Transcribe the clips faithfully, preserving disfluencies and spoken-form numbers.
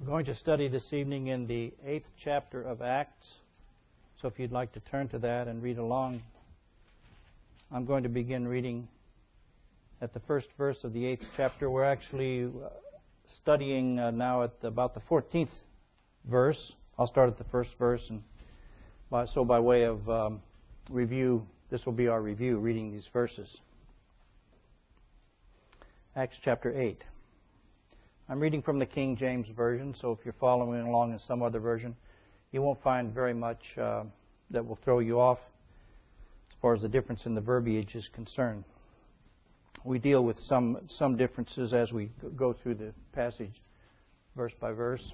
We're going to study this evening in the eighth chapter of Acts. So if you'd like to turn to that and read along, I'm going to begin reading at the first verse of the eighth chapter. We're actually studying uh, now at the, about the fourteenth verse. I'll start at the first verse, and by, so by way of um, review, this will be our review, reading these verses. Acts chapter eight. I'm reading from the King James Version, so if you're following along in some other version, you won't find very much uh, that will throw you off as far as the difference in the verbiage is concerned. We deal with some some differences as we go through the passage, verse by verse.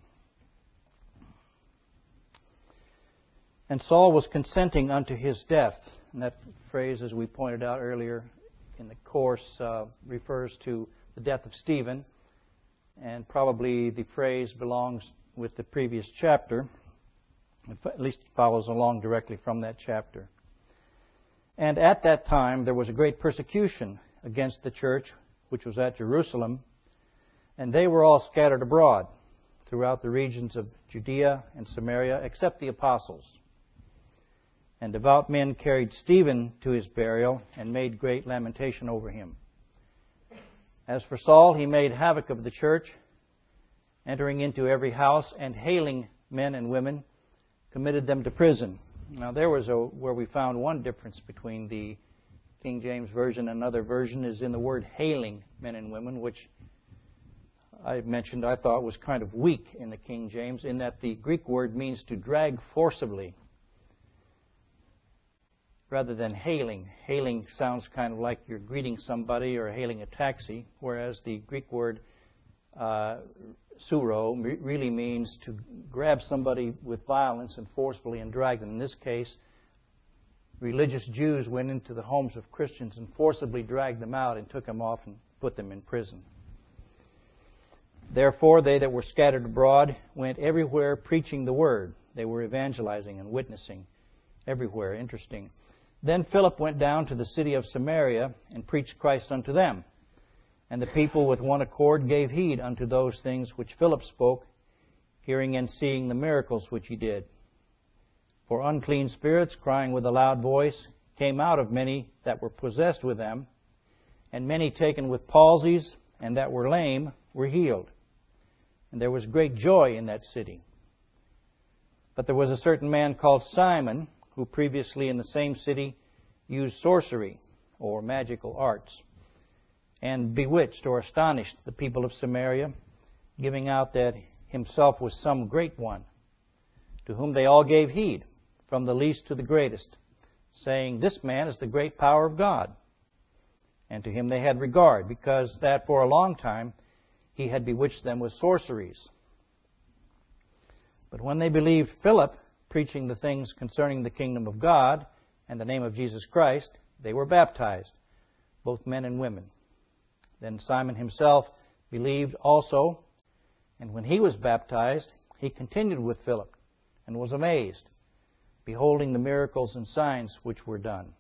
And Saul was consenting unto his death. And that phrase, as we pointed out earlier in the course, uh, refers to the death of Stephen. And probably the phrase belongs with the previous chapter. At least it follows along directly from that chapter. And at that time there was a great persecution against the church, which was at Jerusalem. And they were all scattered abroad throughout the regions of Judea and Samaria, except the apostles. And devout men carried Stephen to his burial and made great lamentation over him. As for Saul, he made havoc of the church, entering into every house and hailing men and women, committed them to prison. Now there was a, where we found one difference between the King James Version and another version is in the word hailing men and women, which I mentioned I thought was kind of weak in the King James, in that the Greek word means to drag forcibly rather than hailing. Hailing sounds kind of like you're greeting somebody or hailing a taxi, whereas the Greek word uh, suro really means to grab somebody with violence and forcefully and drag them. In this case, religious Jews went into the homes of Christians and forcibly dragged them out and took them off and put them in prison. Therefore, they that were scattered abroad went everywhere preaching the word. They were evangelizing and witnessing everywhere. Interesting. Then Philip went down to the city of Samaria and preached Christ unto them. And the people with one accord gave heed unto those things which Philip spoke, hearing and seeing the miracles which he did. For unclean spirits, crying with a loud voice, came out of many that were possessed with them, and many taken with palsies, and that were lame, were healed. And there was great joy in that city. But there was a certain man called Simon, who previously in the same city used sorcery or magical arts, and bewitched or astonished the people of Samaria, giving out that himself was some great one, to whom they all gave heed, from the least to the greatest, saying, This man is the great power of God. And to him they had regard, because that for a long time he had bewitched them with sorceries. But when they believed Philip, preaching the things concerning the kingdom of God and the name of Jesus Christ, they were baptized, both men and women. Then Simon himself believed also, and when he was baptized, he continued with Philip and was amazed, beholding the miracles and signs which were done.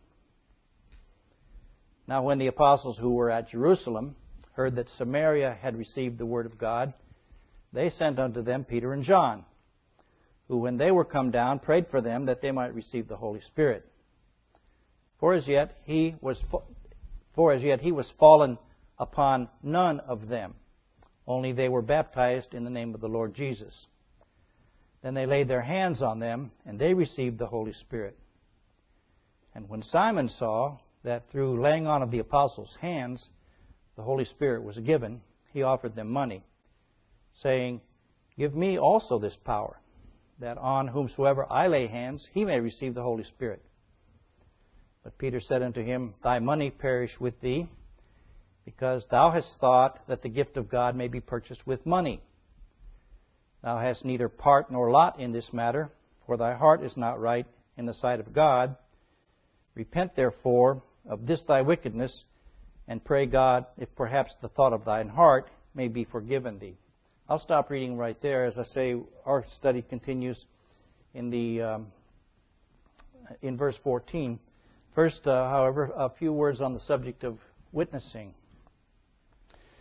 Now when the apostles who were at Jerusalem heard that Samaria had received the word of God, they sent unto them Peter and John, who, when they were come down, prayed for them that they might receive the Holy Spirit. For as yet he was, for as yet he was fallen upon none of them, only they were baptized in the name of the Lord Jesus. Then they laid their hands on them, and they received the Holy Spirit. And when Simon saw that through laying on of the apostles' hands the Holy Spirit was given, he offered them money, saying, Give me also this power, that on whomsoever I lay hands, he may receive the Holy Spirit. But Peter said unto him, Thy money perish with thee, because thou hast thought that the gift of God may be purchased with money. Thou hast neither part nor lot in this matter, for thy heart is not right in the sight of God. Repent therefore of this thy wickedness, and pray God, if perhaps the thought of thine heart may be forgiven thee. I'll stop reading right there. As I say, our study continues in the um, in verse fourteen. First, uh, however, a few words on the subject of witnessing.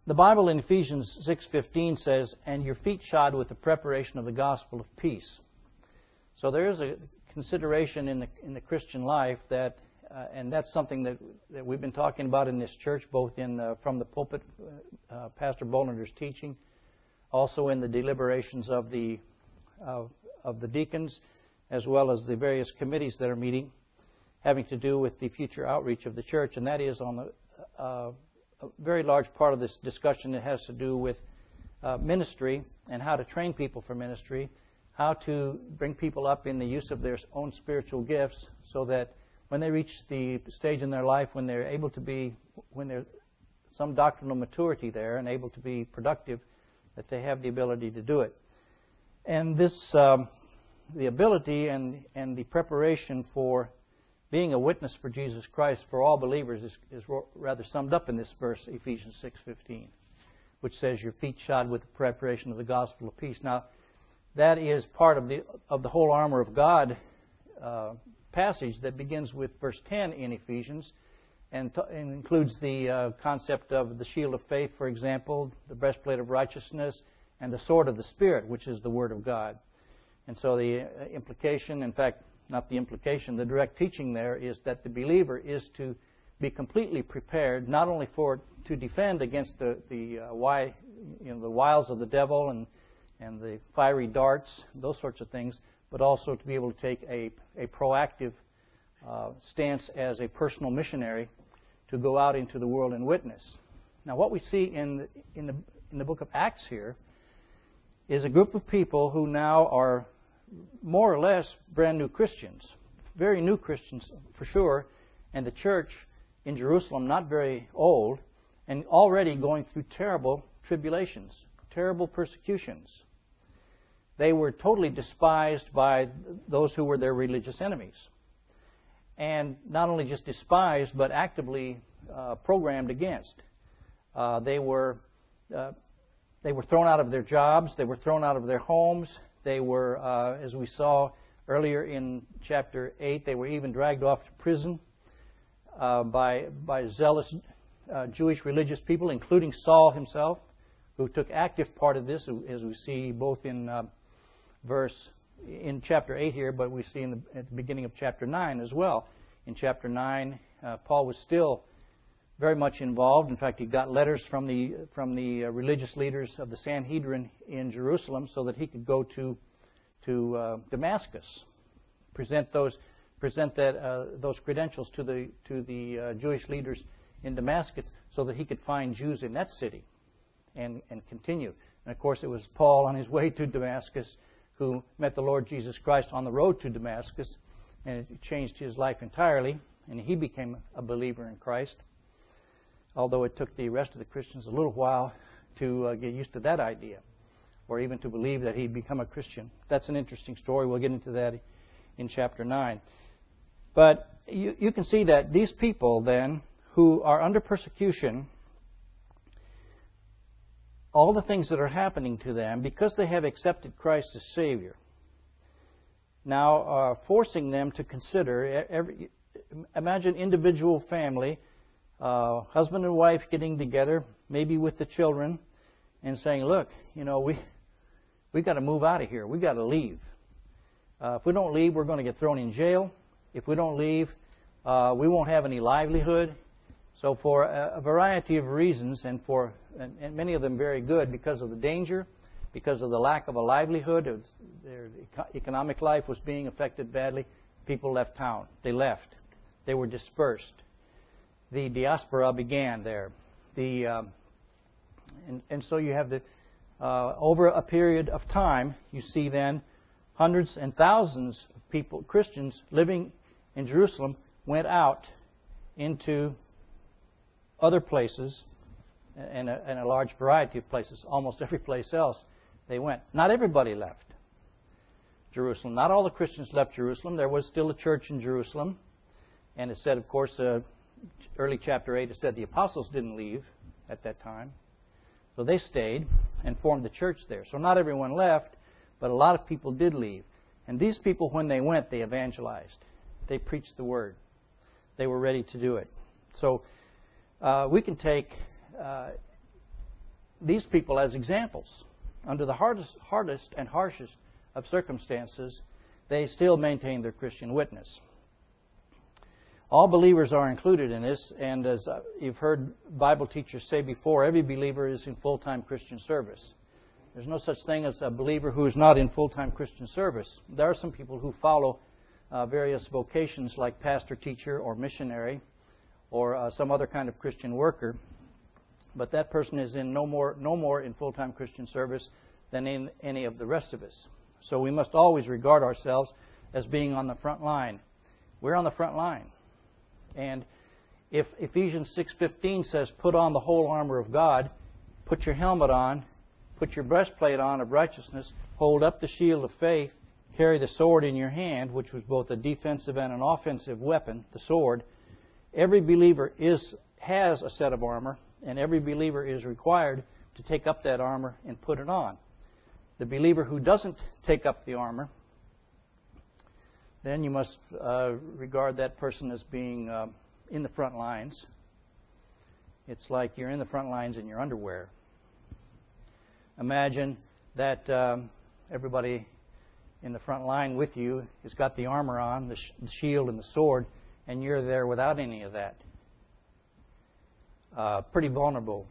the Bible in Ephesians six fifteen says, "And your feet shod with the preparation of the gospel of peace." So there is a consideration in the in the Christian life that, uh, and that's something that, that we've been talking about in this church, both in uh, from the pulpit, uh, Pastor Bollander's teaching, also in the deliberations of the uh, of the deacons, as well as the various committees that are meeting, having to do with the future outreach of the church, and that is on the, uh, a very large part of this discussion that has to do with uh, ministry and how to train people for ministry, how to bring people up in the use of their own spiritual gifts, so that when they reach the stage in their life when they're able to be, when there's some doctrinal maturity there and able to be productive, that they have the ability to do it. And this, um, the ability and and the preparation for being a witness for Jesus Christ for all believers is, is rather summed up in this verse, Ephesians six fifteen, which says, "Your feet shod with the preparation of the gospel of peace." Now, that is part of the of the whole armor of God uh, passage that begins with verse ten in Ephesians, and, t- and includes the uh, concept of the shield of faith, for example, the breastplate of righteousness, and the sword of the Spirit, which is the Word of God. And so the uh, implication, in fact, not the implication, the direct teaching there is that the believer is to be completely prepared, not only for to defend against the the uh, why, you know, the wiles of the devil and and the fiery darts, those sorts of things, but also to be able to take a a proactive uh, stance as a personal missionary to go out into the world and witness. Now, what we see in the, in the in the book of Acts here is a group of people who now are more or less brand new Christians, very new Christians for sure, and the church in Jerusalem not very old, and already going through terrible tribulations, terrible persecutions. They were totally despised by those who were their religious enemies. And not only just despised, but actively uh, programmed against. Uh, they were uh, they were thrown out of their jobs. They were thrown out of their homes. They were, uh, as we saw earlier in chapter eight, they were even dragged off to prison uh, by by zealous uh, Jewish religious people, including Saul himself, who took active part of this, as we see both in uh, verse in chapter eight here, but we see in the, at the beginning of chapter nine as well. In chapter nine, uh, Paul was still very much involved. In fact, he got letters from the from the uh, religious leaders of the Sanhedrin in Jerusalem, so that he could go to to uh, Damascus, present those present that uh, those credentials to the to the uh, Jewish leaders in Damascus, so that he could find Jews in that city and and continue. And of course, it was Paul on his way to Damascus who met the Lord Jesus Christ on the road to Damascus, and it changed his life entirely, and he became a believer in Christ. Although it took the rest of the Christians a little while to uh, get used to that idea, or even to believe that he'd become a Christian. That's an interesting story. We'll get into that in chapter nine. But you, you can see that these people, then, who are under persecution, all the things that are happening to them, because they have accepted Christ as Savior, now are forcing them to consider, every, imagine individual family, Uh, husband and wife getting together, maybe with the children, and saying, "Look, you know, we we got to move out of here. We got to leave. Uh, if we don't leave, we're going to get thrown in jail. If we don't leave, uh, we won't have any livelihood." So, for a, a variety of reasons, and for and, and many of them very good, because of the danger, because of the lack of a livelihood, it was, their economic life was being affected badly. People left town. They left. They were dispersed. The diaspora began there. The um, and, and so you have the uh, over a period of time, you see then hundreds and thousands of people, Christians living in Jerusalem, went out into other places, and a, and a large variety of places. Almost every place else they went. Not everybody left Jerusalem. Not all the Christians left Jerusalem. There was still a church in Jerusalem, and it said, of course, uh, early chapter eight, it said the apostles didn't leave at that time. So they stayed and formed the church there. So not everyone left, but a lot of people did leave. And these people, when they went, they evangelized. They preached the word. They were ready to do it. So uh, we can take uh, these people as examples. Under the hardest, hardest and harshest of circumstances, they still maintain their Christian witness. All believers are included in this, and as you've heard Bible teachers say before, every believer is in full-time Christian service. There's no such thing as a believer who is not in full-time Christian service. There are some people who follow uh, various vocations like pastor, teacher, or missionary, or uh, some other kind of Christian worker, but that person is in no more no more in full-time Christian service than in any of the rest of us. So we must always regard ourselves as being on the front line. We're on the front line. And if Ephesians six fifteen says, put on the whole armor of God, put your helmet on, put your breastplate on of righteousness, hold up the shield of faith, carry the sword in your hand, which was both a defensive and an offensive weapon, the sword. Every believer is has a set of armor, and every believer is required to take up that armor and put it on. The believer who doesn't take up the armor, then you must uh, regard that person as being uh, in the front lines. It's like you're in the front lines in your underwear. Imagine that um, everybody in the front line with you has got the armor on, the, sh- the shield and the sword, and you're there without any of that. Uh, pretty vulnerable.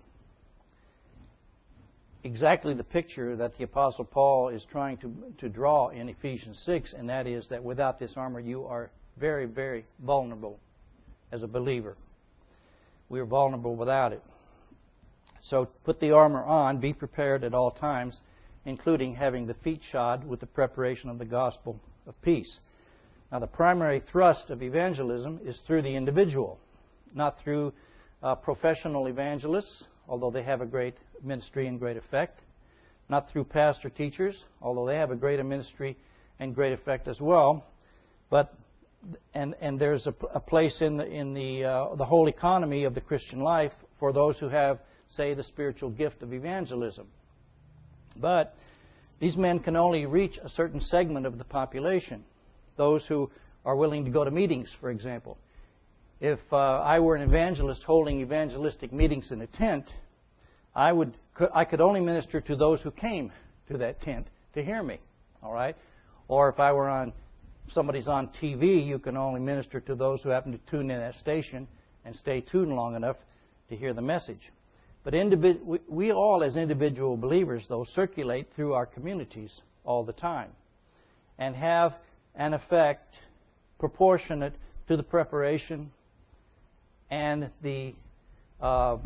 Exactly the picture that the Apostle Paul is trying to, to draw in Ephesians six, and that is that without this armor you are very, very vulnerable as a believer. We are vulnerable without it. So put the armor on, be prepared at all times, including having the feet shod with the preparation of the gospel of peace. Now the primary thrust of evangelism is through the individual, not through uh, professional evangelists, although they have a great ministry and great effect. Not through pastor teachers, although they have a great ministry and great effect as well. But and and there's a, a place in the in the uh, the whole economy of the Christian life for those who have, say, the spiritual gift of evangelism. But these men can only reach a certain segment of the population. Those who are willing to go to meetings, for example. If uh, I were an evangelist holding evangelistic meetings in a tent, I would I could only minister to those who came to that tent to hear me. All right? Or if I were on somebody's on T V, you can only minister to those who happen to tune in that station and stay tuned long enough to hear the message. But individ- we, we all, as individual believers, though, circulate through our communities all the time and have an effect proportionate to the preparation and the uh,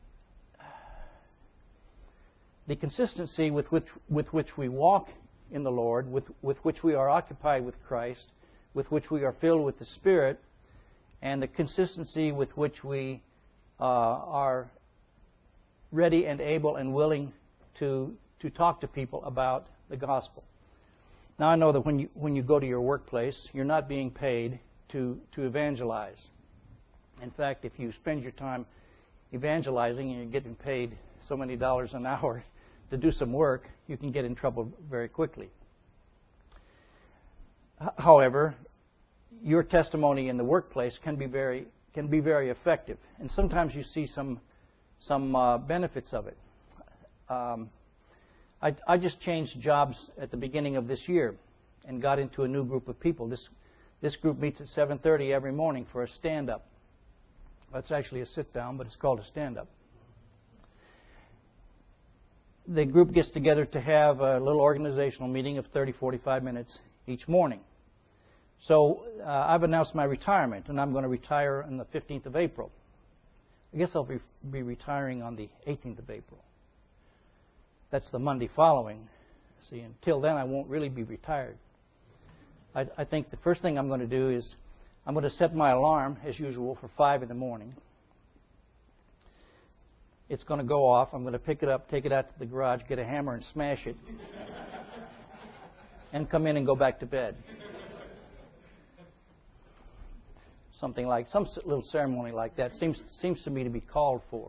the consistency with which with which we walk in the Lord, with with which we are occupied with Christ, with which we are filled with the Spirit, and the consistency with which we uh, are ready and able and willing to to talk to people about the gospel. Now I know that when you when you go to your workplace, you're not being paid to to evangelize. In fact, if you spend your time evangelizing and you're getting paid so many dollars an hour to do some work, you can get in trouble very quickly. However, your testimony in the workplace can be very can be very effective, and sometimes you see some some uh, benefits of it. Um, I, I just changed jobs at the beginning of this year and got into a new group of people. This this group meets at seven thirty every morning for a stand-up. That's actually a sit-down, but it's called a stand-up. The group gets together to have a little organizational meeting of thirty, forty-five minutes each morning. So uh, I've announced my retirement, and I'm going to retire on the fifteenth of April. I guess I'll be, be retiring on the eighteenth of April. That's the Monday following. See, until then, I won't really be retired. I, I think the first thing I'm going to do is I'm going to set my alarm, as usual, for five in the morning. It's going to go off. I'm going to pick it up, take it out to the garage, get a hammer and smash it, and come in and go back to bed. Something like, some little ceremony like that seems seems to me to be called for.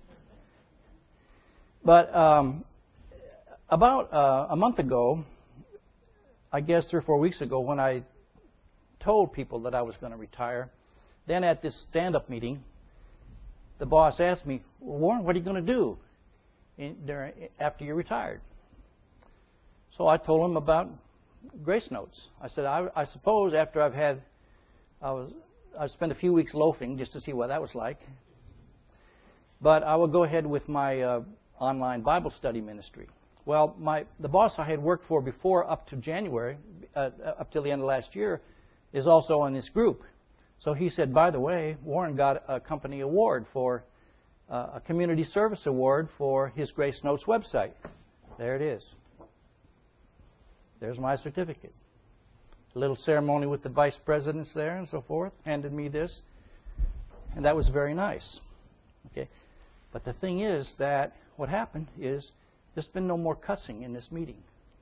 But um, about uh, a month ago, I guess three or four weeks ago, when I told people that I was going to retire, then at this stand-up meeting, the boss asked me, well, Warren, what are you going to do? in, during, after you're retired. So I told him about Grace Notes. I said, I, I suppose after I've had, I was, I spent a few weeks loafing just to see what that was like. But I will go ahead with my uh, online Bible study ministry. Well, my the boss I had worked for before, up to January, uh, up till the end of last year, is also in this group. So he said, by the way, Warren got a company award for uh, a community service award for his Grace Notes website. There it is. There's my certificate. A little ceremony with the vice presidents there and so forth. Handed me this. And that was very nice. Okay. But the thing is that what happened is there's been no more cussing in this meeting.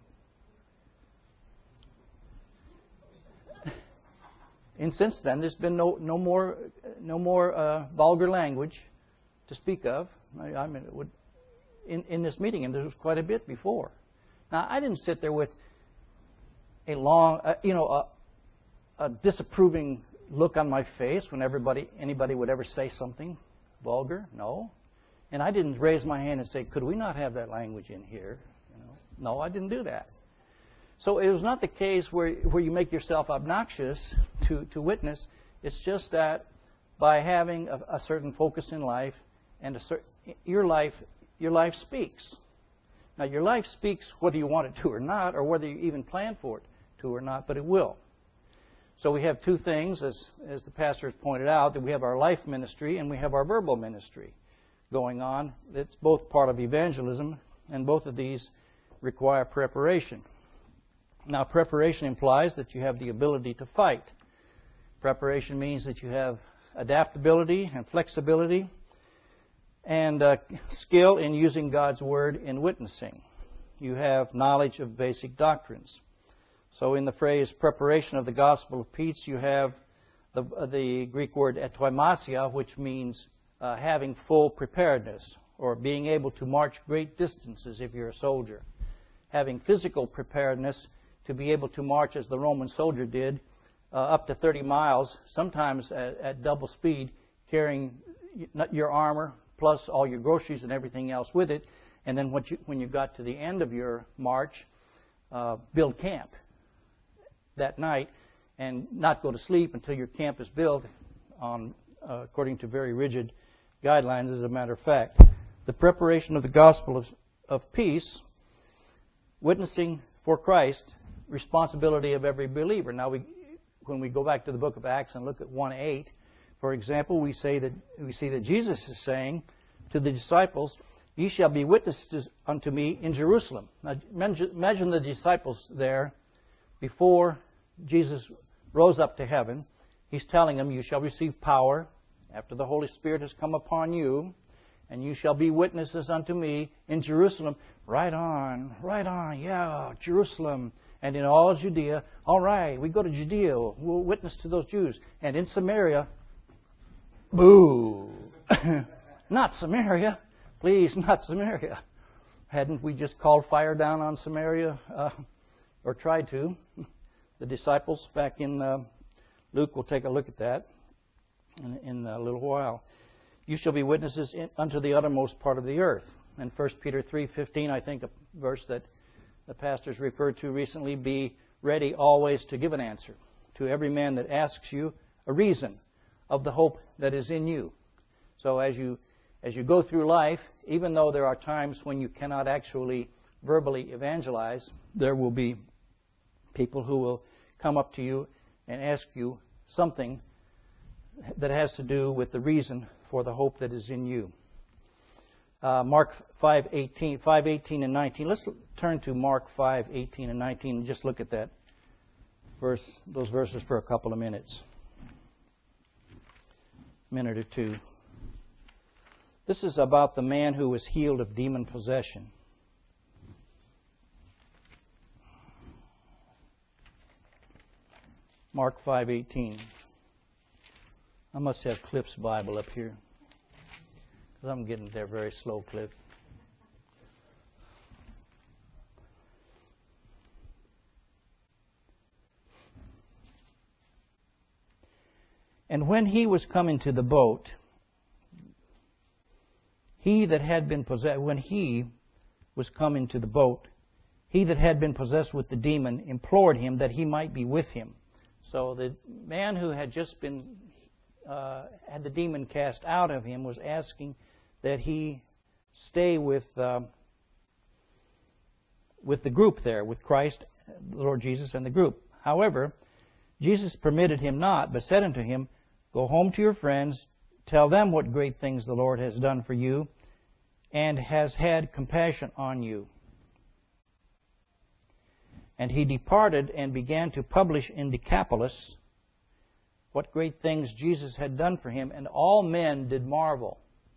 And since then, there's been no no more no more uh, vulgar language to speak of. I, I mean, it would, in in this meeting, and there was quite a bit before. Now, I didn't sit there with a long, uh, you know, a, a disapproving look on my face when everybody anybody would ever say something vulgar. No. And I didn't raise my hand and say, could we not have that language in here? You know? No, I didn't do that. So it was not the case where where you make yourself obnoxious to, to witness. It's just that by having a, a certain focus in life, and a certain, your life your life speaks. Now, your life speaks whether you want it to or not, or whether you even plan for it to or not, but it will. So we have two things, as as the pastor has pointed out, that we have our life ministry and we have our verbal ministry going on. It's both part of evangelism, and both of these require preparation. Now, preparation implies that you have the ability to fight. Preparation means that you have adaptability and flexibility and uh, skill in using God's Word in witnessing. You have knowledge of basic doctrines. So in the phrase preparation of the gospel of peace, you have the, uh, the Greek word etoimasia, which means Uh, having full preparedness, or being able to march great distances if you're a soldier. Having physical preparedness to be able to march as the Roman soldier did, uh, up to thirty miles, sometimes at, at double speed, carrying your armor plus all your groceries and everything else with it. And then what you, when you got to the end of your march, uh, build camp that night and not go to sleep until your camp is built on uh, according to very rigid guidelines, as a matter of fact. The preparation of the gospel of, of peace, witnessing for Christ, responsibility of every believer. Now, we, when we go back to the book of Acts and look at one eight, for example, we say that we see that Jesus is saying to the disciples, "Ye shall be witnesses unto me in Jerusalem." Now, imagine the disciples there before Jesus rose up to heaven. He's telling them, "You shall receive power after the Holy Spirit has come upon you, and you shall be witnesses unto me in Jerusalem." Right on, right on, yeah, Jerusalem. And in all Judea. All right, we go to Judea, we'll witness to those Jews. And in Samaria, boo. Not Samaria. Please, not Samaria. Hadn't we just called fire down on Samaria, uh, or tried to? The disciples back in uh, Luke will take a look at that in, in a little while. You shall be witnesses in, unto the uttermost part of the earth. And First Peter three fifteen, I think, a verse that the pastors referred to recently, be ready always to give an answer to every man that asks you a reason of the hope that is in you. So as you as you go through life, even though there are times when you cannot actually verbally evangelize, there will be people who will come up to you and ask you something that has to do with the reason for the hope that is in you. Uh, Mark five eighteen, five eighteen and nineteen. Let's turn to Mark five eighteen and nineteen and just look at that verse, those verses for a couple of minutes, minute or two. This is about the man who was healed of demon possession. Mark five eighteen. I must have Cliff's Bible up here, because I'm getting there very slow, Cliff. And when he was come into the boat, he that had been possessed, when he was come into the boat, he that had been possessed with the demon implored him that he might be with him. So the man who had just been, uh, had the demon cast out of him was asking that he stay with, uh, with the group there, with Christ, the Lord Jesus, and the group. However, Jesus permitted him not, but said unto him, Go home to your friends, tell them what great things the Lord has done for you, and has had compassion on you. And he departed and began to publish in Decapolis what great things Jesus had done for him, and all men did marvel.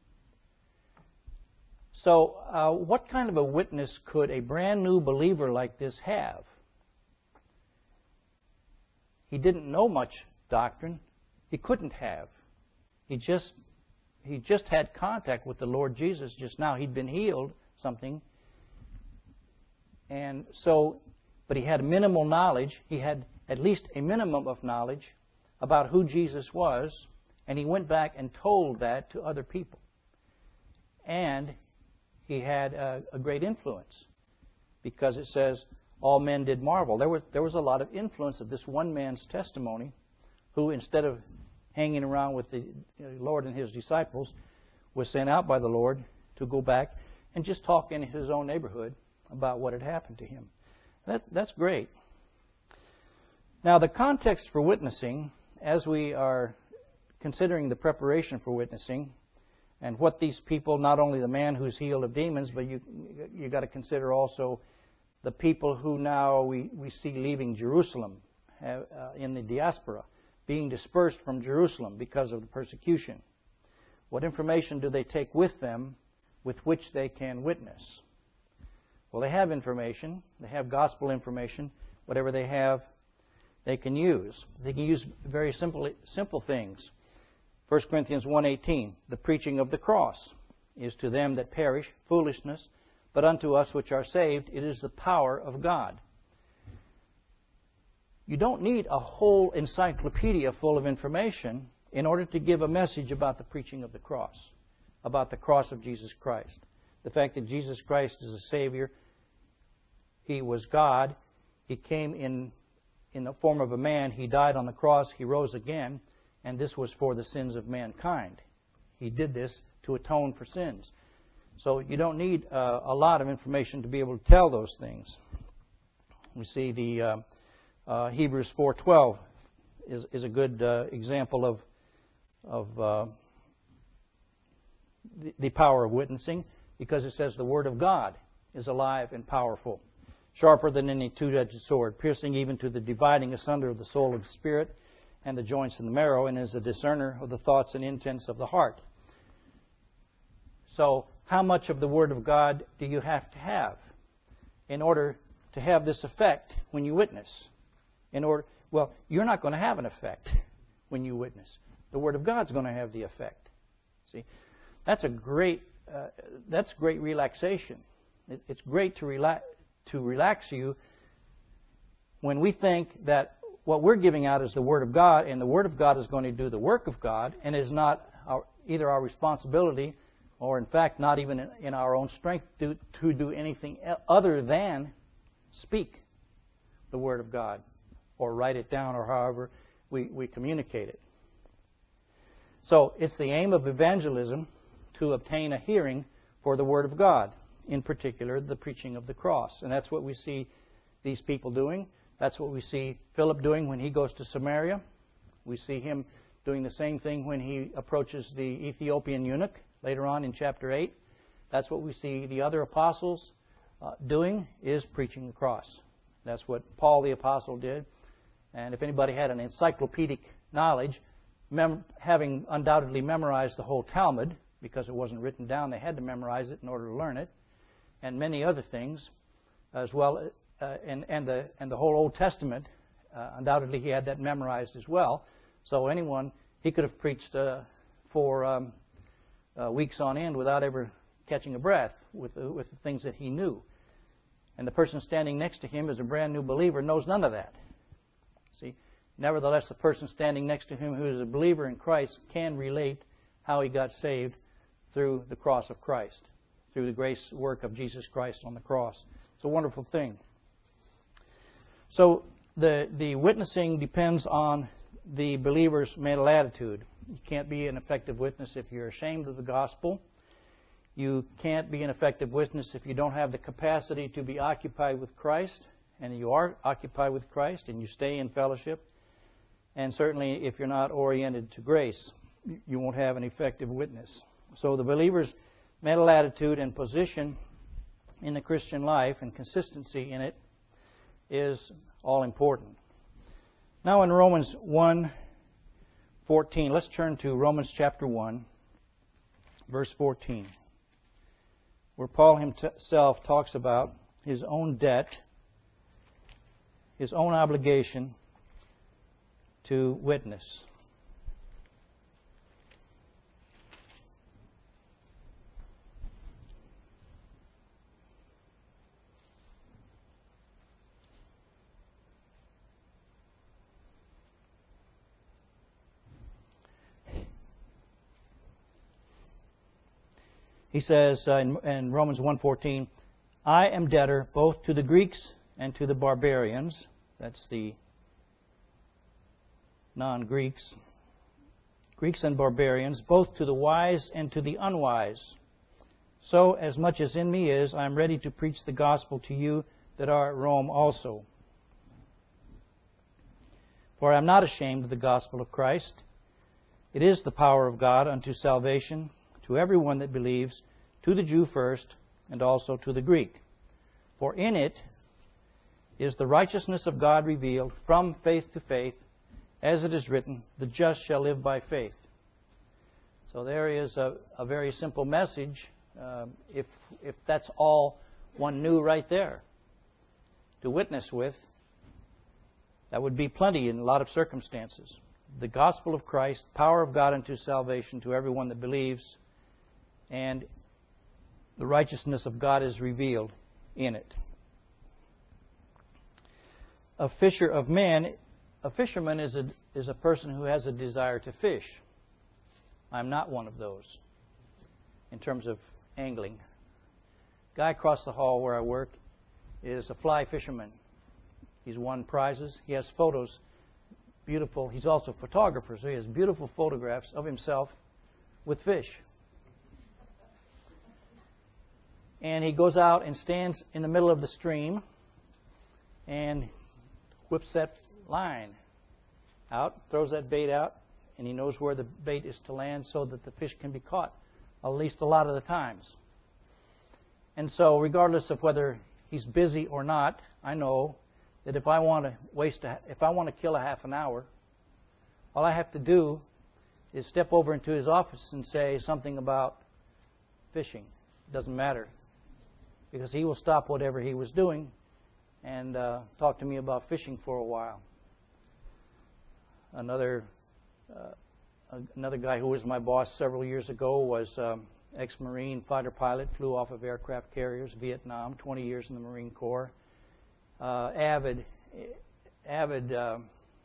So, uh, what kind of a witness could a brand new believer like this have? He didn't know much doctrine. He couldn't have. He just he just had contact with the Lord Jesus just now. He'd been healed something. And so, but he had minimal knowledge. He had at least a minimum of knowledge about who Jesus was, and he went back and told that to other people. And he had a, a great influence, because it says all men did marvel. There was there was a lot of influence of this one man's testimony, who instead of hanging around with the Lord and His disciples, was sent out by the Lord to go back and just talk in his own neighborhood about what had happened to him. That's that's great. Now, the context for witnessing, as we are considering the preparation for witnessing, and what these people, not only the man who's healed of demons, but you you got to consider also the people who now we, we see leaving Jerusalem uh, in the diaspora, being dispersed from Jerusalem because of the persecution. What information do they take with them with which they can witness? Well, they have information. They have gospel information. Whatever they have, they can use. They can use very simple, simple things. First Corinthians one eighteen, the preaching of the cross is to them that perish foolishness, but unto us which are saved it is the power of God. You don't need a whole encyclopedia full of information in order to give a message about the preaching of the cross, about the cross of Jesus Christ. The fact that Jesus Christ is a Savior, He was God, He came in, in the form of a man, He died on the cross, He rose again, and this was for the sins of mankind. He did this to atone for sins. So you don't need uh, a lot of information to be able to tell those things. We see the uh, uh, Hebrews four twelve is, is a good uh, example of, of uh, the, the power of witnessing, because it says the Word of God is alive and powerful, sharper than any two-edged sword, piercing even to the dividing asunder of the soul and spirit and the joints and the marrow, and is a discerner of the thoughts and intents of the heart. So, how much of the Word of God do you have to have in order to have this effect when you witness? In order, well, you're not going to have an effect when you witness. The Word of God's going to have the effect. See, that's a great, uh, that's great relaxation. It, it's great to relax to relax you when we think that what we're giving out is the Word of God, and the Word of God is going to do the work of God, and is not our, either our responsibility, or in fact not even in, in our own strength to, to do anything other than speak the Word of God, or write it down, or however we, we communicate it. So it's the aim of evangelism to obtain a hearing for the Word of God, in particular the preaching of the cross. And that's what we see these people doing. That's what we see Philip doing when he goes to Samaria. We see him doing the same thing when he approaches the Ethiopian eunuch later on in chapter eight. That's what we see the other apostles uh, doing, is preaching the cross. That's what Paul the apostle did. And if anybody had an encyclopedic knowledge, mem- having undoubtedly memorized the whole Talmud, because it wasn't written down, they had to memorize it in order to learn it, and many other things as well. Uh, and, and, the, and the whole Old Testament, uh, undoubtedly he had that memorized as well. So anyone, he could have preached uh, for um, uh, weeks on end without ever catching a breath with the, with the things that he knew. And the person standing next to him as a brand new believer knows none of that. See, nevertheless, the person standing next to him who is a believer in Christ can relate how he got saved through the cross of Christ, through the grace work of Jesus Christ on the cross. It's a wonderful thing. So the the witnessing depends on the believer's mental attitude. You can't be an effective witness if you're ashamed of the gospel. You can't be an effective witness if you don't have the capacity to be occupied with Christ, and you are occupied with Christ and you stay in fellowship. And certainly if you're not oriented to grace, you won't have an effective witness. So the believer's mental attitude and position in the Christian life and consistency in it is all important. Now in Romans one fourteen, let's turn to Romans chapter one, verse fourteen, where Paul himself talks about his own debt, his own obligation to witness. He says uh, in, in Romans one fourteen, I am debtor both to the Greeks and to the barbarians. That's the non-Greeks. Greeks and barbarians, both to the wise and to the unwise. So, as much as in me is, I am ready to preach the gospel to you that are at Rome also. For I am not ashamed of the gospel of Christ. It is the power of God unto salvation to everyone that believes, to the Jew first, and also to the Greek. For in it is the righteousness of God revealed from faith to faith, as it is written, the just shall live by faith. So there is a, a very simple message, uh, if, if that's all one knew right there to witness with. That would be plenty in a lot of circumstances. The gospel of Christ, power of God unto salvation to everyone that believes, and the righteousness of God is revealed in it. A fisher of men, a fisherman is a, is a person who has a desire to fish. I'm not one of those in terms of angling. Guy across the hall where I work is a fly fisherman. He's won prizes. He has photos, beautiful. He's also a photographer, so he has beautiful photographs of himself with fish. And he goes out and stands in the middle of the stream and whips that line out, throws that bait out, and he knows where the bait is to land so that the fish can be caught, at least a lot of the times. And so, regardless of whether he's busy or not, I know that if I want to waste, a, if I want to kill a half an hour, all I have to do is step over into his office and say something about fishing. It doesn't matter, because he will stop whatever he was doing and uh, talk to me about fishing for a while. Another uh, another guy who was my boss several years ago was um, ex-Marine fighter pilot, flew off of aircraft carriers, Vietnam, twenty years in the Marine Corps. Uh, avid, avid uh,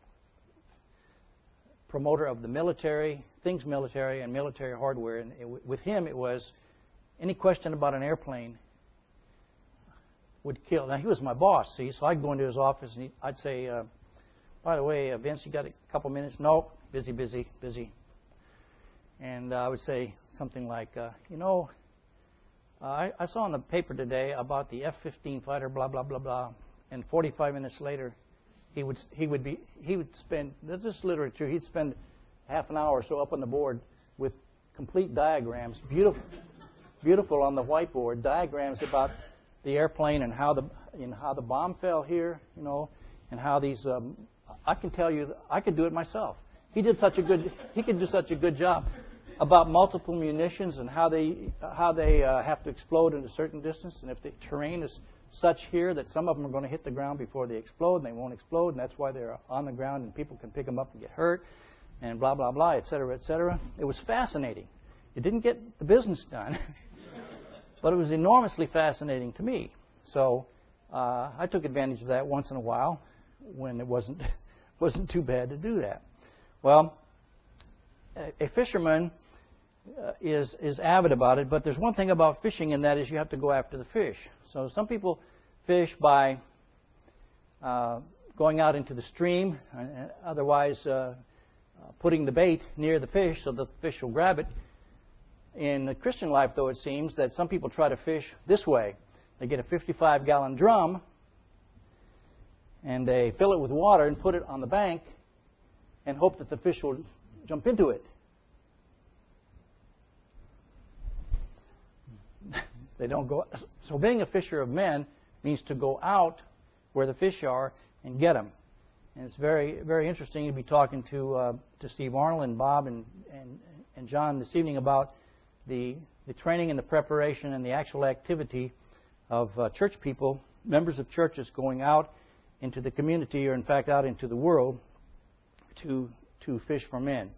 promoter of the military, things military, and military hardware. And it, with him, it was any question about an airplane would kill. Now, he was my boss, see, so I'd go into his office and he, I'd say, uh, by the way, uh, Vince, you got a couple minutes? Nope, busy, busy, busy. And uh, I would say something like, uh, you know, uh, I, I saw in the paper today about the F fifteen fighter, blah, blah, blah, blah. And forty-five minutes later, he would he would be he would spend, this is literally true, he'd spend half an hour or so up on the board with complete diagrams, beautiful, beautiful on the whiteboard, diagrams about the airplane and how the you know, how the bomb fell here, you know, and how these. Um, I can tell you, I could do it myself. He did such a good. He could do such a good job about multiple munitions and how they how they uh, have to explode at a certain distance, and if the terrain is such here that some of them are going to hit the ground before they explode, and they won't explode, and that's why they're on the ground, and people can pick them up and get hurt, and blah blah blah, et cetera, et cetera. It was fascinating. It didn't get the business done. But it was enormously fascinating to me. So uh, I took advantage of that once in a while when it wasn't wasn't too bad to do that. Well, a, a fisherman uh, is is avid about it. But there's one thing about fishing, and that is you have to go after the fish. So some people fish by uh, going out into the stream, and otherwise uh, putting the bait near the fish so that the fish will grab it. In the Christian life, though, it seems that some people try to fish this way. They get a fifty-five gallon drum, and they fill it with water and put it on the bank and hope that the fish will jump into it. They don't go. So being a fisher of men means to go out where the fish are and get them. And it's very, very interesting to be talking to uh, to Steve Arnold and Bob and, and and John this evening about the the training and the preparation and the actual activity of uh, church people, members of churches, going out into the community, or in fact out into the world, to to fish for men.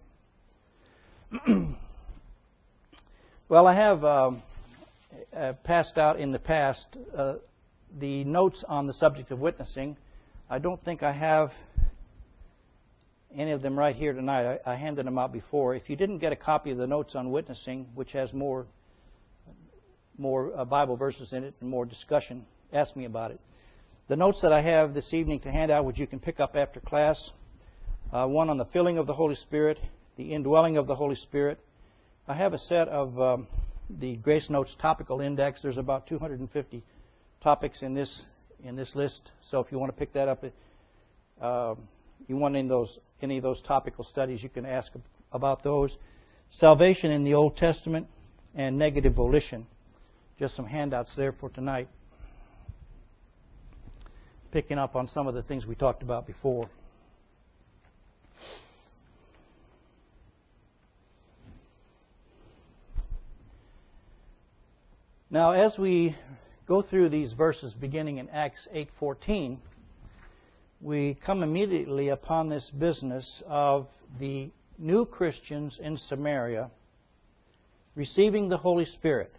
Well, I have uh, uh, passed out in the past uh, the notes on the subject of witnessing. I don't think I have any of them right here tonight. I, I handed them out before. If you didn't get a copy of the notes on witnessing, which has more more uh, Bible verses in it and more discussion, ask me about it. The notes that I have this evening to hand out, which you can pick up after class, uh, one on the filling of the Holy Spirit, the indwelling of the Holy Spirit. I have a set of um, the Grace Notes topical index. There's about two hundred fifty topics in this in this list. So if you want to pick that up, uh, you want any of those any of those topical studies, you can ask about those. Salvation in the Old Testament and negative volition. Just some handouts there for tonight, picking up on some of the things we talked about before. Now, as we go through these verses beginning in Acts eight fourteen, we come immediately upon this business of the new Christians in Samaria receiving the Holy Spirit.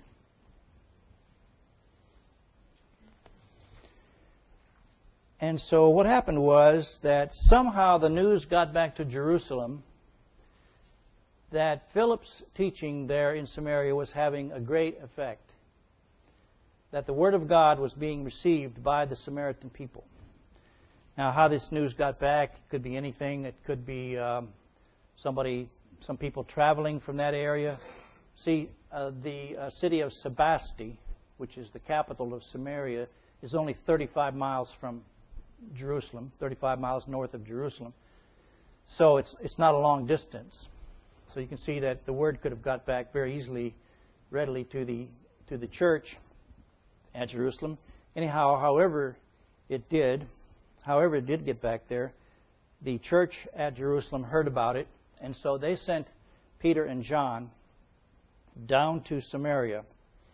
And so what happened was that somehow the news got back to Jerusalem that Philip's teaching there in Samaria was having a great effect, that the Word of God was being received by the Samaritan people. Now, how this news got back, it could be anything. It could be um, somebody, some people traveling from that area. See, uh, the uh, city of Sebasti, which is the capital of Samaria, is only thirty-five miles from Jerusalem, thirty-five miles north of Jerusalem. So it's it's not a long distance. So you can see that the word could have got back very easily, readily to the to the church at Jerusalem. Anyhow, however it did, however it did get back there, the church at Jerusalem heard about it, and so they sent Peter and John down to Samaria.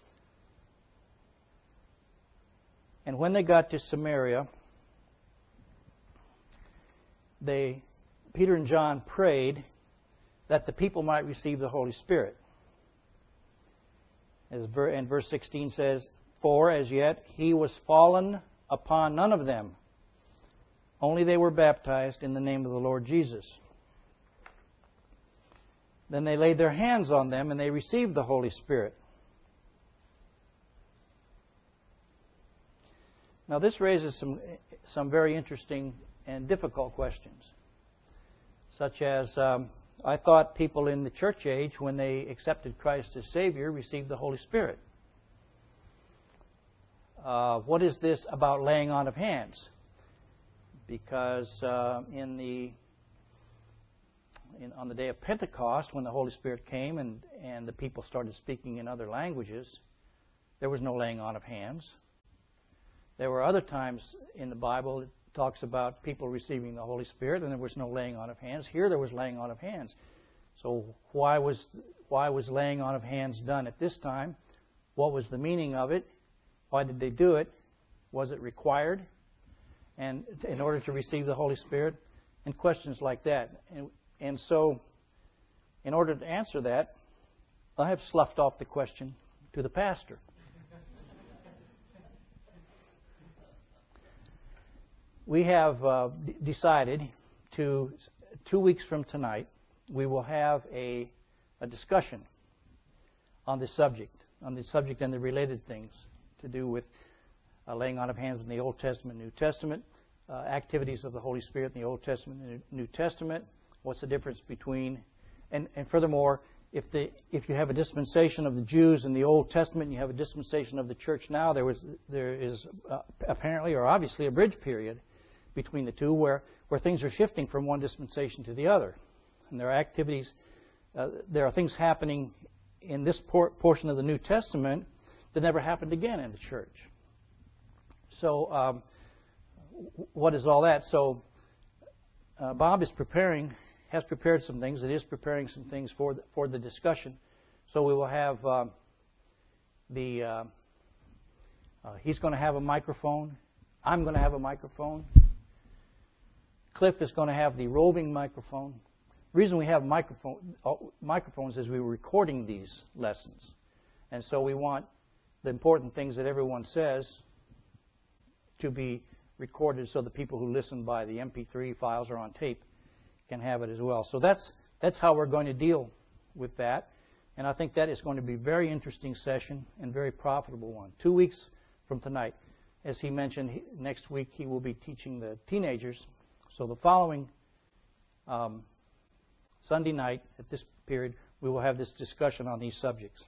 And when they got to Samaria, they, Peter and John prayed that the people might receive the Holy Spirit. As and verse sixteen says, "For as yet he was fallen upon none of them, only they were baptized in the name of the Lord Jesus. Then they laid their hands on them, and they received the Holy Spirit." Now this raises some some very interesting and difficult questions, such as um, I thought people in the church age, when they accepted Christ as Savior, received the Holy Spirit. Uh, what is this about laying on of hands? Because uh, in the in, on the day of Pentecost, when the Holy Spirit came and, and the people started speaking in other languages, there was no laying on of hands. There were other times in the Bible it talks about people receiving the Holy Spirit, and there was no laying on of hands. Here there was laying on of hands. So why was why was laying on of hands done at this time? What was the meaning of it? Why did they do it? Was it required? And in order to receive the Holy Spirit? And questions like that. And, and so, in order to answer that, I have sloughed off the question to the pastor. We have uh, d- decided to, two weeks from tonight, we will have a, a discussion on this subject, on this subject and the related things to do with uh, laying on of hands in the Old Testament, New Testament, uh, activities of the Holy Spirit in the Old Testament and New Testament. What's the difference between, and, and furthermore, if the if you have a dispensation of the Jews in the Old Testament and you have a dispensation of the church now, there was there is uh, apparently or obviously a bridge period between the two where, where things are shifting from one dispensation to the other. And there are activities, uh, there are things happening in this por- portion of the New Testament that never happened again in the church. So um, what is all that? So uh, Bob is preparing, has prepared some things. It is preparing some things for the, for the discussion. So we will have um, the, uh, uh, he's going to have a microphone. I'm going to have a microphone. Cliff is going to have the roving microphone. The reason we have microphone, uh, microphones is we were recording these lessons. And so we want the important things that everyone says to be recorded so the people who listen by the M P three files or on tape can have it as well. So that's that's how we're going to deal with that. And I think that is going to be a very interesting session and very profitable one. Two weeks from tonight, as he mentioned, he, next week he will be teaching the teenagers. So the following um, Sunday night at this period, we will have this discussion on these subjects.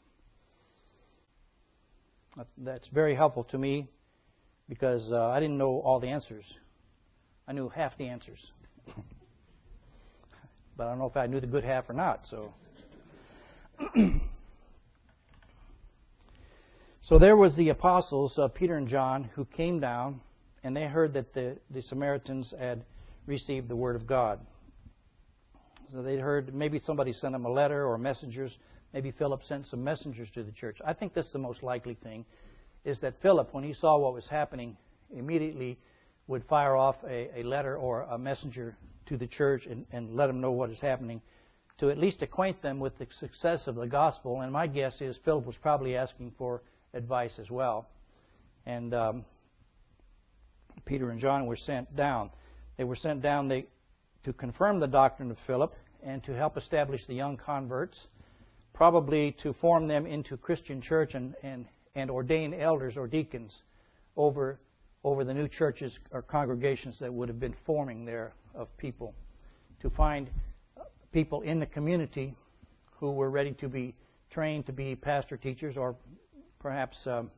That's very helpful to me because uh, I didn't know all the answers. I knew half the answers. But I don't know if I knew the good half or not. So, so there was the apostles, uh, Peter and John, who came down, and they heard that the, the Samaritans had received the Word of God. So they heard maybe somebody sent them a letter or messengers. Maybe Philip sent some messengers to the church. I think that's the most likely thing, is that Philip, when he saw what was happening, immediately would fire off a, a letter or a messenger to the church and, and let them know what is happening, to at least acquaint them with the success of the gospel. And my guess is Philip was probably asking for advice as well. And um, Peter and John were sent down. They were sent down they, to confirm the doctrine of Philip and to help establish the young converts, probably to form them into Christian church and, and, and ordain elders or deacons over, over the new churches or congregations that would have been forming there of people, to find people in the community who were ready to be trained to be pastor teachers or perhaps um,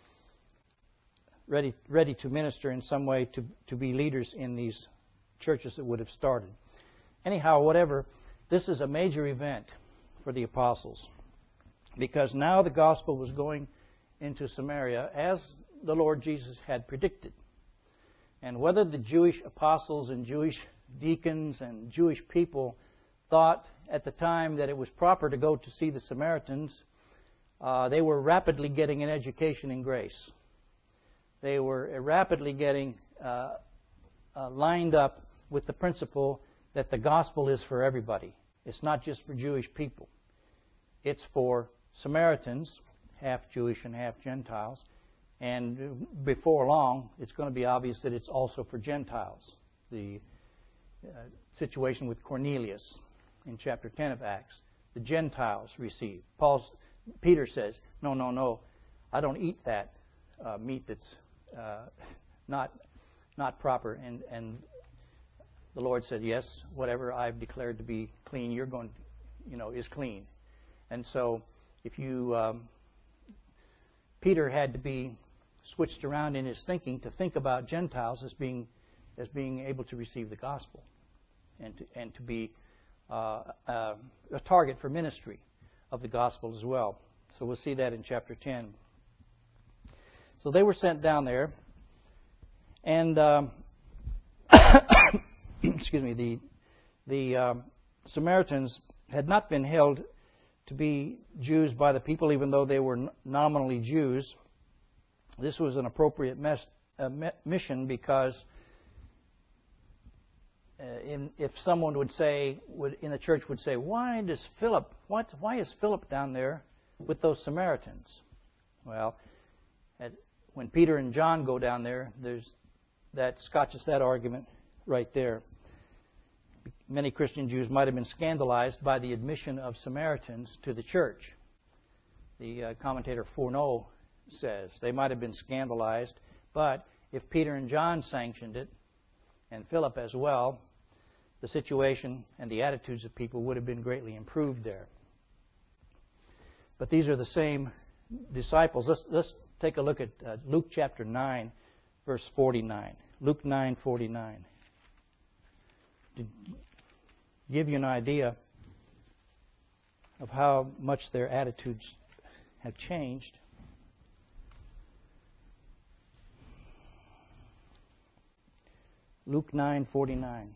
ready ready to minister in some way to, to be leaders in these churches that would have started. Anyhow, whatever, this is a major event for the apostles because now the gospel was going into Samaria as the Lord Jesus had predicted. And whether the Jewish apostles and Jewish deacons and Jewish people thought at the time that it was proper to go to see the Samaritans, uh, they were rapidly getting an education in grace. They were rapidly getting uh, uh, lined up with the principle that the gospel is for everybody. It's not just for Jewish people. It's for Samaritans, half Jewish and half Gentiles. And before long, it's going to be obvious that it's also for Gentiles. The uh, situation with Cornelius in chapter ten of Acts, the Gentiles receive. Paul's, Peter says, no, no, no, I don't eat that uh, meat that's uh, not not proper. And, and the Lord said, yes, whatever I've declared to be clean, you're going, you know, is clean. And so if you, um, Peter had to be switched around in his thinking to think about Gentiles as being as being able to receive the gospel and to, and to be uh, uh, a target for ministry of the gospel as well. So we'll see that in chapter ten. So they were sent down there, and um, excuse me, the the um, Samaritans had not been held to be Jews by the people, even though they were nominally Jews. This was an appropriate mes- uh, mission because uh, in, if someone would say, would, in the church would say, why does Philip, what, why is Philip down there with those Samaritans? Well, at, when Peter and John go down there, there's that scotches that argument right there. Many Christian Jews might have been scandalized by the admission of Samaritans to the church. the uh, commentator Fourneau says. They might have been scandalized, but if Peter and John sanctioned it, and Philip as well, the situation and the attitudes of people would have been greatly improved there. But these are the same disciples. Let's, let's take a look at uh, Luke chapter nine, verse forty-nine. Luke nine forty-nine. To give you an idea of how much their attitudes have changed. Luke nine forty-nine.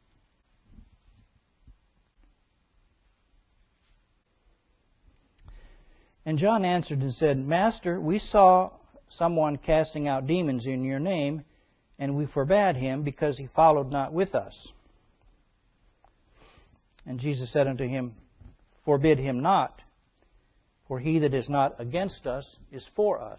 And John answered and said, Master, we saw someone casting out demons in your name, and we forbade him, because he followed not with us. And Jesus said unto him, Forbid him not, for he that is not against us is for us.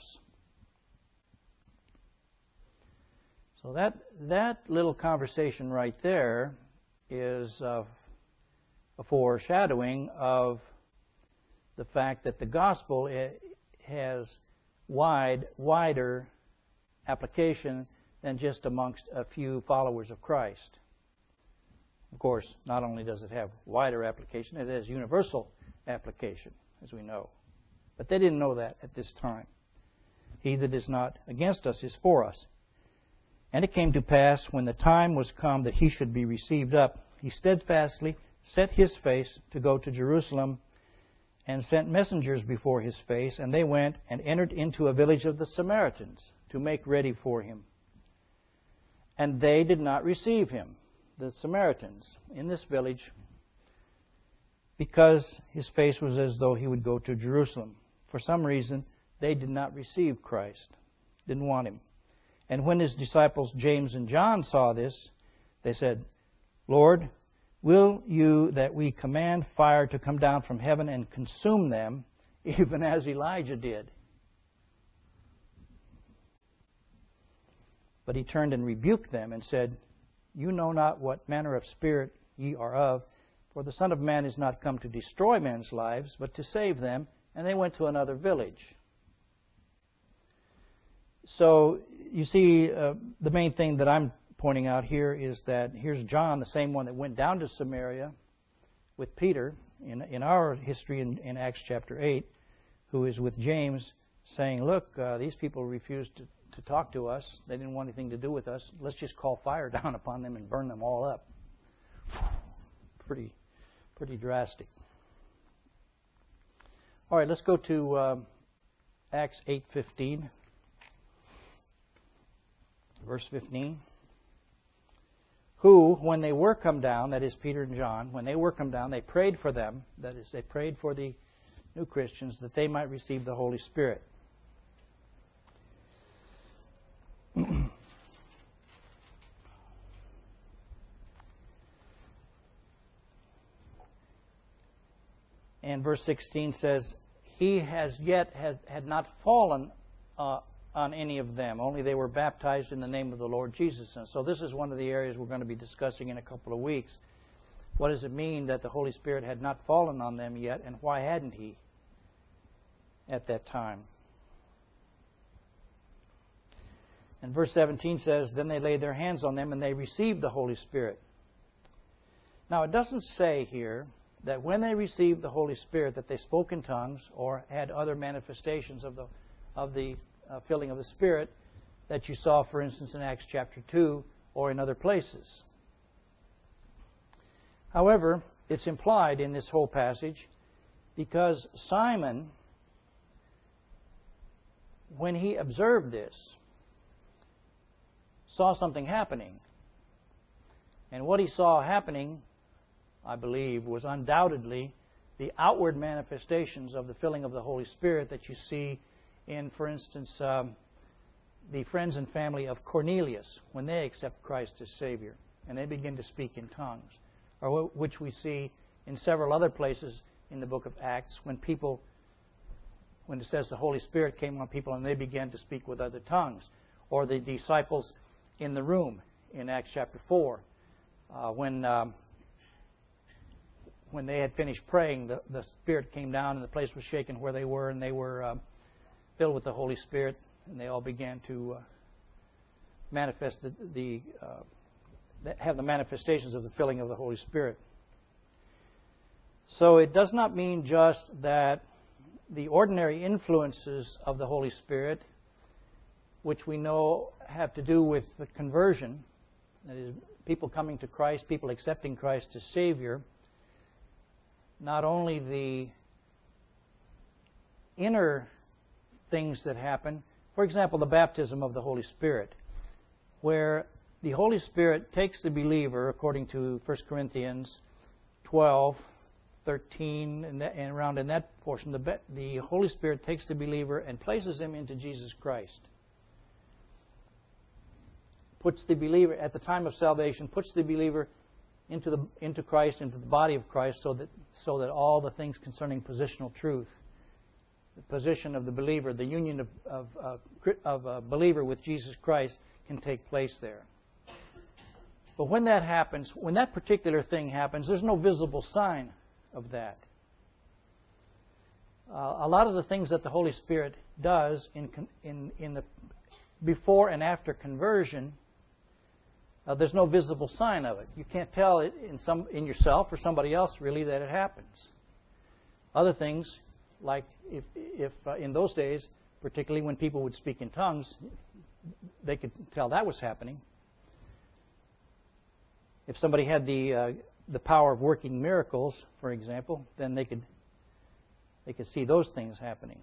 So that that little conversation right there is uh, a foreshadowing of the fact that the gospel has wide, wider application than just amongst a few followers of Christ. Of course, not only does it have wider application, it has universal application, as we know. But they didn't know that at this time. He that is not against us is for us. And it came to pass, when the time was come that he should be received up, he steadfastly set his face to go to Jerusalem, and sent messengers before his face, and they went and entered into a village of the Samaritans to make ready for him. And they did not receive him, the Samaritans, in this village, because his face was as though he would go to Jerusalem. For some reason, they did not receive Christ, didn't want him. And when his disciples James and John saw this, they said, Lord, will you that we command fire to come down from heaven and consume them, even as Elijah did? But he turned and rebuked them and said, You know not what manner of spirit ye are of, for the Son of Man is not come to destroy men's lives, but to save them. And they went to another village. So, you see, uh, the main thing that I'm pointing out here is that here's John, the same one that went down to Samaria with Peter in, in our history in, in Acts chapter eight, who is with James saying, look, uh, these people refused to, to talk to us. They didn't want anything to do with us. Let's just call fire down upon them and burn them all up. Pretty, pretty drastic. All right, let's go to uh, Acts eight fifteen. Verse fifteen. Who, when they were come down, that is Peter and John, when they were come down, they prayed for them, that is, they prayed for the new Christians, that they might receive the Holy Spirit. And verse sixteen says, He has yet has, had not fallen uh, on any of them. Only they were baptized in the name of the Lord Jesus. And so this is one of the areas we're going to be discussing in a couple of weeks. What does it mean that the Holy Spirit had not fallen on them yet, and why hadn't He at that time? And verse seventeen says, Then they laid their hands on them, and they received the Holy Spirit. Now, it doesn't say here that when they received the Holy Spirit that they spoke in tongues or had other manifestations of the of the Uh, filling of the Spirit that you saw, for instance, in Acts chapter two or in other places. However, it's implied in this whole passage because Simon, when he observed this, saw something happening. And what he saw happening, I believe, was undoubtedly the outward manifestations of the filling of the Holy Spirit that you see in, for instance, um, the friends and family of Cornelius, when they accept Christ as Savior, and they begin to speak in tongues, or which we see in several other places in the book of Acts, when people, when it says the Holy Spirit came on people and they began to speak with other tongues, or the disciples in the room in Acts chapter four, uh, when um, when they had finished praying, the, the Spirit came down and the place was shaken where they were, and they were uh, filled with the Holy Spirit, and they all began to uh, manifest the, the uh, have the manifestations of the filling of the Holy Spirit. So it does not mean just that the ordinary influences of the Holy Spirit, which we know have to do with the conversion, that is, people coming to Christ, people accepting Christ as Savior, not only the inner things that happen, for example, the baptism of the Holy Spirit, where the Holy Spirit takes the believer, according to First Corinthians twelve, thirteen, and, that, and around in that portion, the, the Holy Spirit takes the believer and places him into Jesus Christ. Puts the believer, at the time of salvation, puts the believer into the into Christ, into the body of Christ, so that so that all the things concerning positional truth, the position of the believer, the union of of, uh, of a believer with Jesus Christ, can take place there. But when that happens, when that particular thing happens, there's no visible sign of that. Uh, a lot of the things that the Holy Spirit does in in in the before and after conversion, Uh, there's no visible sign of it. You can't tell it in some in yourself or somebody else really that it happens. Other things, like if, if uh, in those days, particularly when people would speak in tongues, they could tell that was happening. If somebody had the uh, the power of working miracles, for example, then they could they could see those things happening.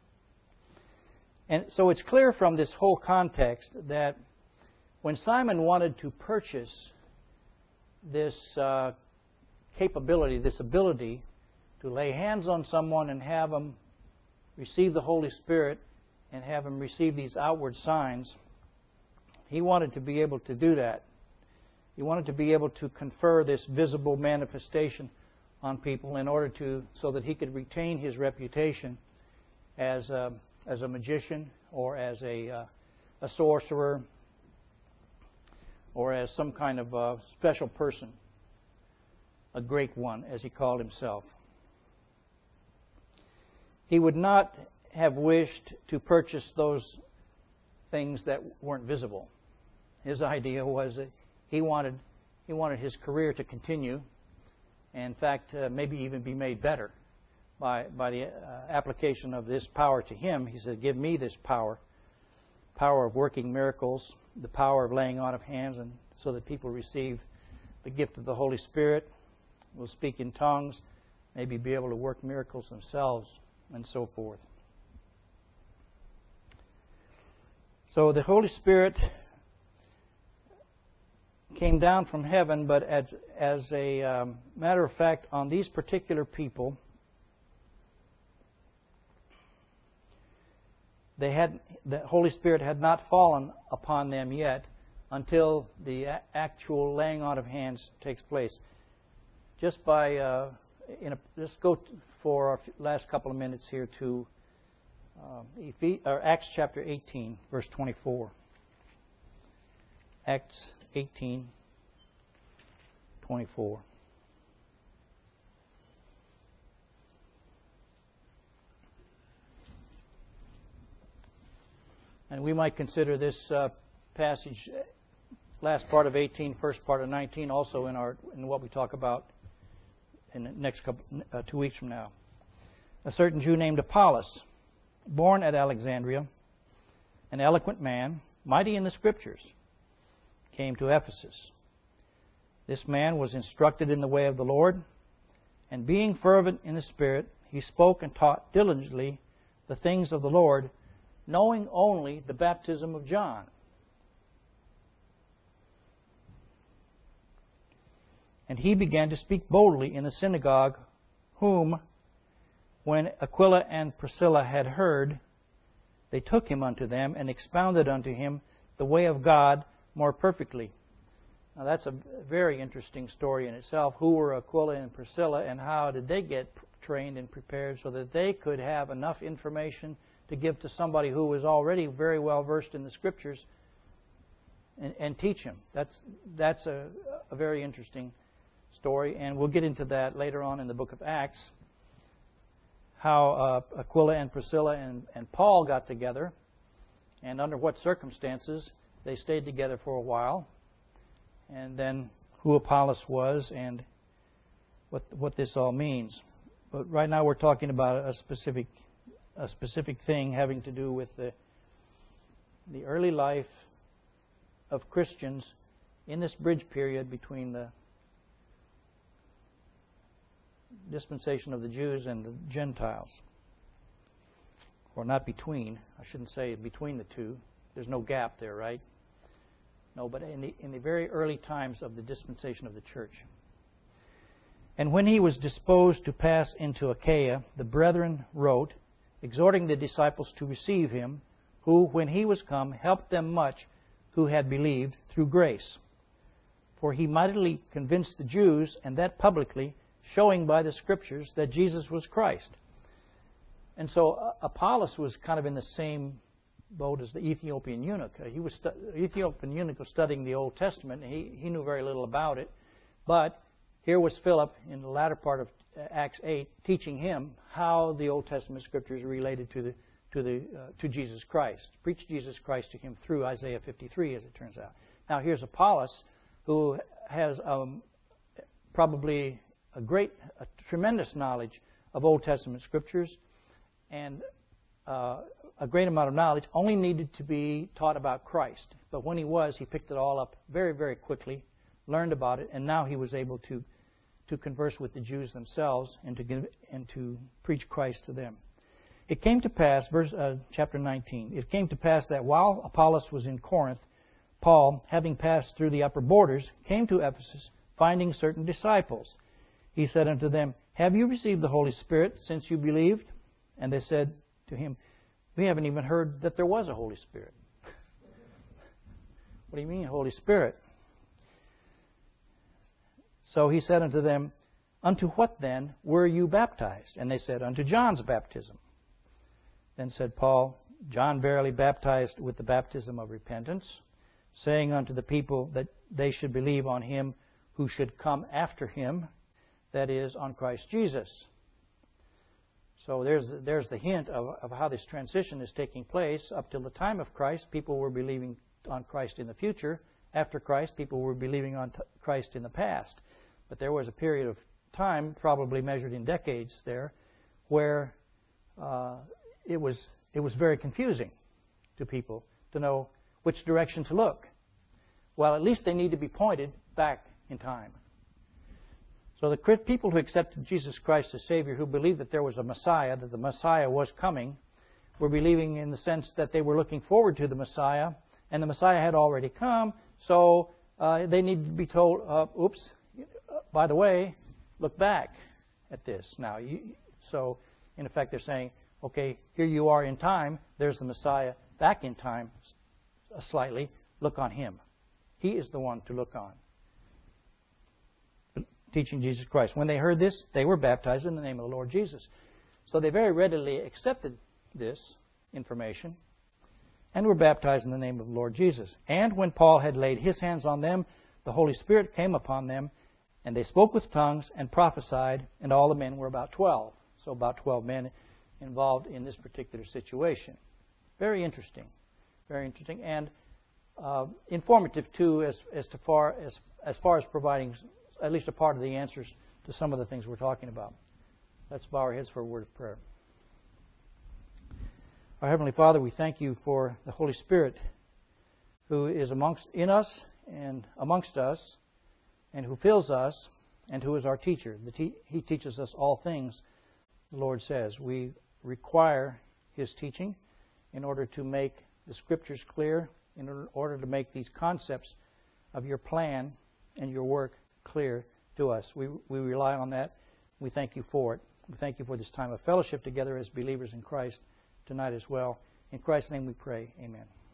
And so it's clear from this whole context that when Simon wanted to purchase this uh, capability, this ability to lay hands on someone and have them receive the Holy Spirit and have them receive these outward signs, he wanted to be able to do that. He wanted to be able to confer this visible manifestation on people in order to, so that he could retain his reputation as a, as a magician or as a, uh, a sorcerer, or as some kind of uh, special person, a great one, as he called himself. He would not have wished to purchase those things that weren't visible. His idea was that he wanted he wanted his career to continue, and in fact, uh, maybe even be made better by by the uh, application of this power to him. He said, "Give me this power, power of working miracles, the power of laying on of hands, and so that people receive the gift of the Holy Spirit, will speak in tongues, maybe be able to work miracles themselves, and so forth." So the Holy Spirit came down from heaven, but as, as a um, matter of fact, on these particular people, They had the Holy Spirit had not fallen upon them yet until the actual laying on of hands takes place. Just by uh, in a, let's go for our last couple of minutes here to uh, Ephes- or Acts chapter eighteen, verse twenty-four. Acts eighteen, twenty-four. And we might consider this uh, passage, last part of eighteen, first part of nineteen, also in our in what we talk about in the next couple uh, two weeks from now. A certain Jew named Apollos, born at Alexandria, an eloquent man, mighty in the Scriptures, came to Ephesus. This man was instructed in the way of the Lord, and being fervent in the Spirit, he spoke and taught diligently the things of the Lord, knowing only the baptism of John. And he began to speak boldly in the synagogue, whom, when Aquila and Priscilla had heard, they took him unto them and expounded unto him the way of God more perfectly. Now that's a very interesting story in itself. Who were Aquila and Priscilla, and how did they get trained and prepared so that they could have enough information to give to somebody who was already very well versed in the Scriptures and, and teach him? That's that's a, a very interesting story, and we'll get into that later on in the book of Acts, how uh, Aquila and Priscilla and, and Paul got together, and under what circumstances they stayed together for a while, and then who Apollos was and what what this all means. But right now we're talking about a specific a specific thing having to do with the the early life of Christians in this bridge period between the dispensation of the Jews and the Gentiles. Or not between. I shouldn't say between the two. There's no gap there, right? No, but in the, in the very early times of the dispensation of the church. And when he was disposed to pass into Achaia, the brethren wrote, exhorting the disciples to receive him, who, when he was come, helped them much who had believed through grace. For he mightily convinced the Jews, and that publicly, showing by the Scriptures that Jesus was Christ. And so uh, Apollos was kind of in the same boat as the Ethiopian eunuch. Uh, he was stu- the Ethiopian eunuch was studying the Old Testament, and he, he knew very little about it. But here was Philip in the latter part of Acts eight teaching him how the Old Testament Scriptures related to the to the uh, to Jesus Christ. Preach Jesus Christ to him through Isaiah fifty-three, as it turns out. Now here's Apollos, who has um, probably a great, a tremendous knowledge of Old Testament Scriptures, and uh, a great amount of knowledge, only needed to be taught about Christ. But when he was, he picked it all up very, very quickly, learned about it, and now he was able to to converse with the Jews themselves and to give, and to preach Christ to them. It came to pass, verse uh, chapter nineteen. It came to pass that while Apollos was in Corinth, Paul, having passed through the upper borders, came to Ephesus, finding certain disciples. He said unto them, have you received the Holy Spirit since you believed? And they said to him, we haven't even heard that there was a Holy Spirit. What do you mean, Holy Spirit? So he said unto them, unto what then were you baptized? And they said, unto John's baptism. Then said Paul, John verily baptized with the baptism of repentance, saying unto the people that they should believe on him who should come after him, that is, on Christ Jesus. So there's there's the hint of, of how this transition is taking place. Up till the time of Christ, people were believing on Christ in the future. After Christ, people were believing on t- Christ in the past. But there was a period of time, probably measured in decades there, where uh, it was it was very confusing to people to know which direction to look. Well, at least they need to be pointed back in time. So the people who accepted Jesus Christ as Savior, who believed that there was a Messiah, that the Messiah was coming, were believing in the sense that they were looking forward to the Messiah, and the Messiah had already come, so uh, they needed to be told, uh, oops, by the way, look back at this. Now, you, so in effect they're saying, okay, here you are in time, there's the Messiah back in time slightly, look on him. He is the one to look on. Teaching Jesus Christ. When they heard this, they were baptized in the name of the Lord Jesus. So they very readily accepted this information and were baptized in the name of the Lord Jesus. And when Paul had laid his hands on them, the Holy Spirit came upon them, and they spoke with tongues and prophesied, and all the men were about twelve. So about twelve men involved in this particular situation. Very interesting. Very interesting. And uh, informative, too, as, as, to far, as, as far as providing at least a part of the answers to some of the things we're talking about. Let's bow our heads for a word of prayer. Our Heavenly Father, we thank you for the Holy Spirit who is amongst in us and amongst us and who fills us and who is our teacher. The te- he teaches us all things, the Lord says. We require His teaching in order to make the Scriptures clear, in order to make these concepts of your plan and your work clear to us. We we rely on that. We thank you for it. We thank you for this time of fellowship together as believers in Christ tonight as well. In Christ's name we pray. Amen.